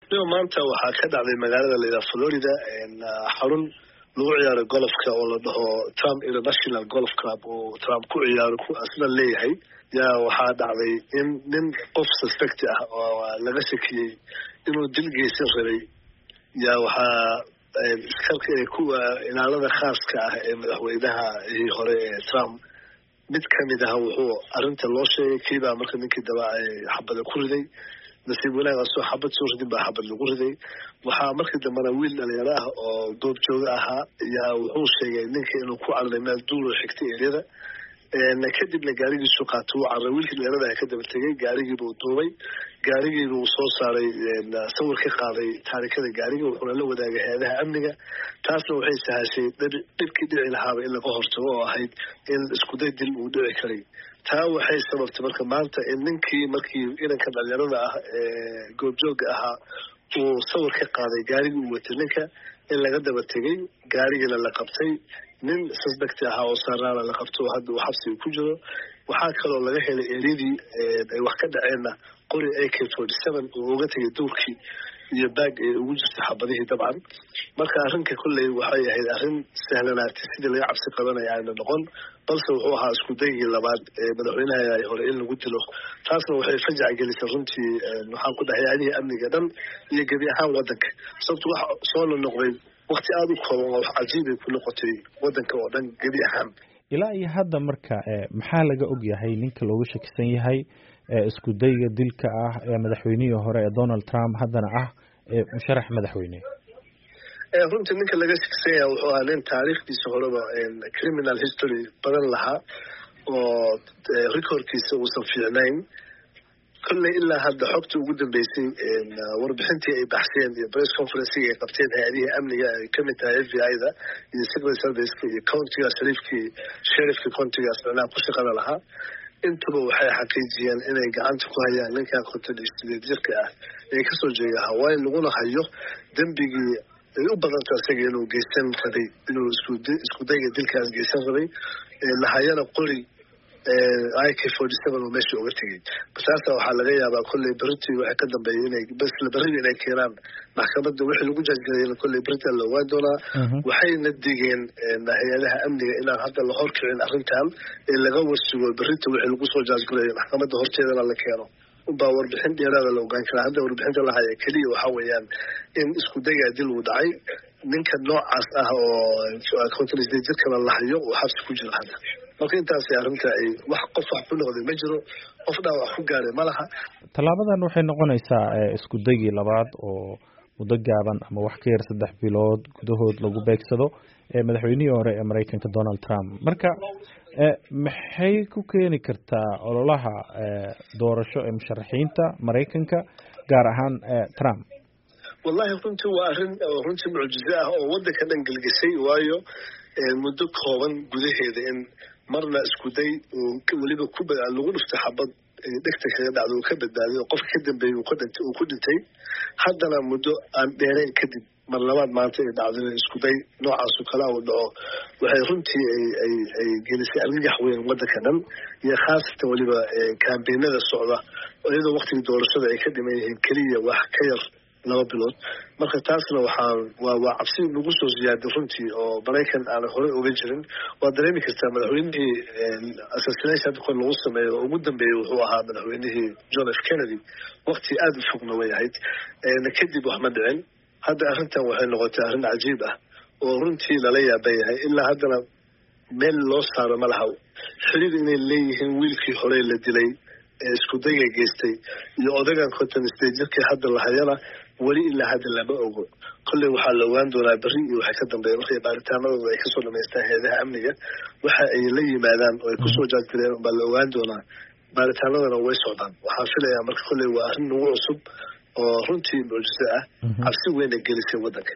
maanta waxaa ka dhacday magaalada la yidhaha Florida xarun lagu ciyaaro golfka oo la dhaho Trump International Golf Club oo Trump ku ciyaaro asna leeyahay yaa waxaa dhacday in nin qof suspect ah oo laga shakiyay inuu dil geysan rabay yaa waxaa iskarka kuwa ilaalada khaaska ah ee madaxweynaha hore ee Trump mid kamid ah wuxuu arinta loo sheegay kiiba marka ninkii daba ay xabada ku riday nasiib wanaag soo xabad soo ridin baa xabad lagu riday waxaa markii dambana wiil dhalinyaro ah oo goob jooga ahaa yaa wuxuu sheegay ninka inuu ku carray meel duur xigtay eriyada kadibna gaarigiisu qaato uu carray wiilkii dhalinyarada ka daba tegay gaarigiibuu duubay gaarigiibuu soo saaray sawir ka qaaday taarikada gaariga wuxuuna la wadaagay hay'adaha amniga taasna waxay sahashay dhibkii dhici lahaaba in laga hortago oo ahayd in isku day dil uu dhici karay taa waxay sababtay marka maanta in ninkii markii inanka dhalinyarada ah ee goobjooga ahaa uu sawir ka qaaday gaarigii uu watay ninka in laga daba tegay gaarigana la qabtay nin suspect ahaa oo saaraana la qabto hadda uu xabsiga ku jiro waxaa kaloo laga helay eriyadii ay wax ka dhaceenna qori AK-47 oo uga tegay duurkii iyo baag ee ugu jirta xabadihii dabcan marka arrinka kolley waxay ahayd arrin sahlanaatay sidii laga cabsi qabanaya ayna noqon balse wuxuu ahaa isku daygii labaad ee madaxweynaha hore in lagu dilo taasna waxay fajac gelisay runtii waxaan ku dhahay hay'adihii amniga dhan iyo gebi ahaan waddanka sababto wax soo noqday waqti aad u kooban oo wax cajiib ay ku noqotay waddanka oo dhan gebi ahaan ilaa iyo hadda marka maxaa laga og yahay ninka looga shakisan yahay isku dayga dilka ah ee madaxweynihii hore ee Donald Trump haddana ah musharax madaxweyne runtii ninka laga shakisan yahay wuxuu ahaa nin taariikhdiisa horeba criminal history badan lahaa oo recordkiisa uusan fiicnayn kolley ilaa hadda xogta ugu dambeysay warbixintii ay baxseen iyo press conferencega ay qabteen hay'adihii amniga ay kamid tahay FBI-da iyo Secret Service iyo countiga sheriffka countigaas macnaha ku shaqada lahaa intaba waxay xaqiijiyeen inay gacanta ku hayaan ninkan 58 jirka ah ee kasoo jeeda Hawaii laguna hayo dembigii ay u badanta isaga inuu geysan rabay inuu isku dayga dilkaas geysan rabay lahayana qori AK-47 oo meesha uga tegay basaasa waxaa laga yaabaa kolley beritii waxay ka dambeeyay inay bas la berri inay keenaan maxkamadda wixii lagu jajgareeyay kolley beritii la waan doonaa waxayna digeen hay'adaha amniga inaan hadda la horkicin arrintan ee laga warsugo berrita wixii lagu soo jajgareeyay maxkamadda horteedana la keeno baa warbixin dheeraada la ogaan karaa hadda warbixinta la haya keliya waxaa weeyaan in isku dagaa dil uu dhacay ninka noocaas ah oo kontarisday jirkana la hayo oo xabsi ku jiro hadda marka intaasi arrinta ay wax ku noqday ma jiro qof dhaawac ku gaaray ma laha tallaabadan waxay noqonaysaa isku daygii labaad oo muddo gaaban ama wax ka yar 3 bilood gudahood lagu beegsado madaxweynihii hore ee Mareykanka Donald Trump marka maxay ku keeni kartaa ololaha doorasho ee musharaxiinta Mareykanka gaar ahaan Trump wallahi runtii waa arrin runtii mucjiso ah oo waddanka dhan galgashay waayo muddo kooban gudaheeda in marna isku day waliba lagu dhufta xabad dhegta kaga dhacdo uu ka badbaaday oo qofka ka dambeeyay uu ku dhintay haddana muddo aan dheerayn kadib mar labaad maanta ay dhacday isku day noocaas oo kale uu dhaco waxay runtii ay gelisay argagax weyn waddanka dhan iyo khaasatan waliba kaambeenada socda iyadoo waqtigii doorashada ay ka dhiman yihiin keliya wax ka yar 2 bilood marka taasna waa cabsi lagu soo ziyaaday runtii oo Mareykan aan hore uga jirin waa dareemi kartaa madaxweynihii assassination kon lagu sameeyo ugu dambeeyay wuxuu ahaa madaxweynihii John F Kennedy waqti aad u fogna way ahayd kadib wax ma dhicin hadda arrintan waxay noqotay arrin cajiib ah oo runtii lala yaabay yahay ilaa haddana meel loo saaro ma laha xiriir inay leeyihiin wiilkii hore la dilay isku dayga geystay iyo odagan 58 jirka hadda la hayana wali ilaa hadda lama ogo kolley waxaa la ogaan doonaa berri iyo waxay ka dambeeyay markay baaritaanadooda ay kasoo dhamaystaan hay'adaha amniga waxa ay la yimaadaan oo ay kusoo jaajgaleen baa la ogaan doonaa baaritaanadana way socdaan waxaan filayaa marka kolley waa arrin nagu cusub oo runtii mucjiso ah cabsi weyn ay gelisay waddanka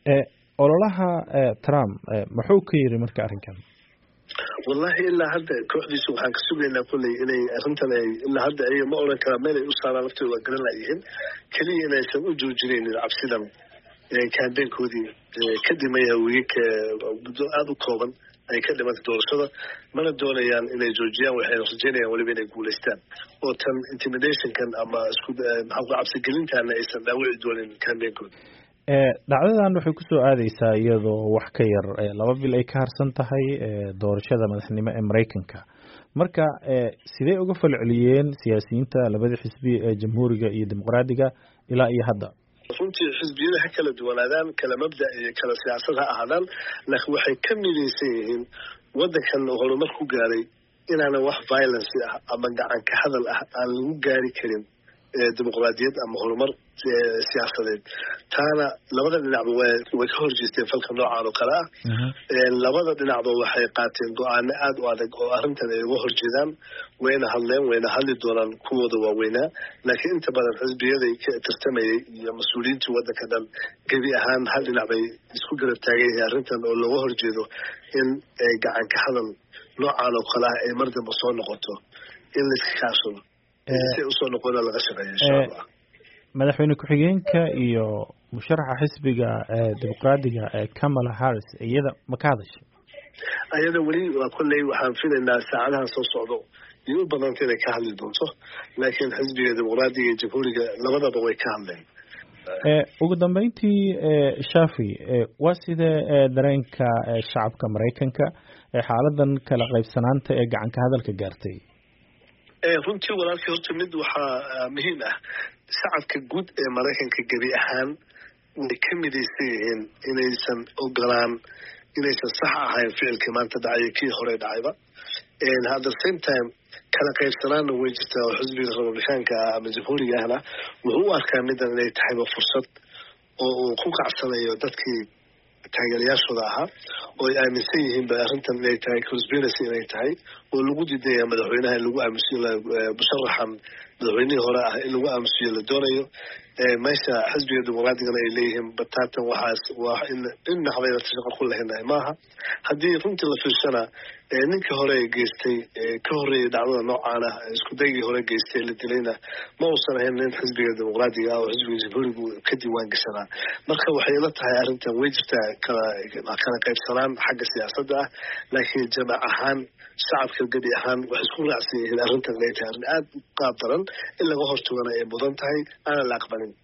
ololaha Trump muxuu ka yiri marka arrinkan wallahi ilaa hadda kooxdiisu waxaan ka sugaynaa kulley inay arrintan ay ilaa hadda ay ma oran karaan meel ay u saaraan laftooda waa garan layihiin keliya inaysan u joojinaynin cabsidan campaignkoodii ka dhimaya wiigka muddo aada u kooban ay ka dhimantay doorashada mana doonayaan inay joojiyaan waxay rajaynayaan weliba inay guulaystaan oo tan intimidationkan ama isku cabsigelintaana aysan dhaawici doonin campaignkood. dhacdadan waxay kusoo aadaysaa iyadoo wax ka yar 2 bil ay ka harsan tahay doorashada madaxnimo ee Mareykanka. marka sidee uga falceliyeen siyaasiyiinta labada xisbi ee jamhuuriga iyo dimuqraadiga ilaa iyo hadda? runtii xisbiyada ha kala duwanaadaan kala mabda iyo kala siyaasad ha ahaadaan laakiin waxay ka midaysan yihiin waddankan horumar ku gaaray inaanan wax violence ah ama gacan ka hadal ah aan lagu gaari karin dimuqraadiyad ama horumar siyaasadeed taana labada dhinacba way ka horjeesteen falka noocan oo kale ah labada dhinacba waxay qaateen go-aano aada u adag oo arrintan ay uga horjeedaan wayna hadleen wayna hadli doonaan kuwooda waaweynaa laakiin inta badan xisbiyaday ka tartamayay iyo mas-uuliyiintii waddanka dhan gebi ahaan hal dhinac bay isku garab taagan yihiin arrintan oo looga horjeedo in gacan ka hadal noocan oo kale ah ay mar damba soo noqoto in laiska kaashado si usoo noqona laga shaqeeya insha allah. madaxweyne ku-xigeenka iyo musharaxa xisbiga dimuqraadiga Kamala Harris iyada ma ka hadashay? ayada weli waa kolley waxaan filaynaa saacadaha soo socdo iyo u badanta inay ka hadli doonto laakiin xisbiga dimuqraadiga iyo jamhuuriga labadaba way ka hadleen. ugu dambeyntii Shafi waa sidee dareenka shacabka Mareykanka xaaladan kala qaybsanaanta ee gacan ka hadalka gaartay? runtii walaalkii horta mid waxaa muhiim ah shacabka guud ee Mareykanka gebi ahaan way ka midaysan yihiin inaysan ogolaan inaysan sax ahayn ficilkii maanta dhacay kii hore dhacayba at the same time kala qaybsanaana way jirtaa oo xisbiga Republicaanka ama jamhuuriga ahna wuxuu u arkaa midan inay tahayba fursad oo uu ku kacsanayo dadkii taageerayaashooda ahaa oo ay aaminsan yihiin ba arrintan inay tahay conspiracy inay tahay oo lagu diidaya madaxweynaha in lagu aamusiyo musharaxan madaxweynihii hore ah in lagu aamusiyo la doonayo meesha xisbiga dimuqraadigana ay leeyihiin bataatan waxaas waa in dhinaxbayna shaqo ku lehnahay maaha haddii runtii la fiirsana ninkii hore geystay ka horreeyay dhacdada noocaan ah isku daygii hore geystay la dilayna ma uusan ahayn nin xisbiga dimuqraadiga ah oo xisbiga jamhuurigu ka diiwaan gashanaa marka waxay ila tahay arrintan way jirtaa kala qaybsanaan xagga siyaasadda ah laakiin jamac ahaan shacabka gebi ahaan waxay isku raacsan yihiin arrintan inay tahay arrin aada u qaab daran in laga hortagana ay mudan tahay aanan la aqbalin.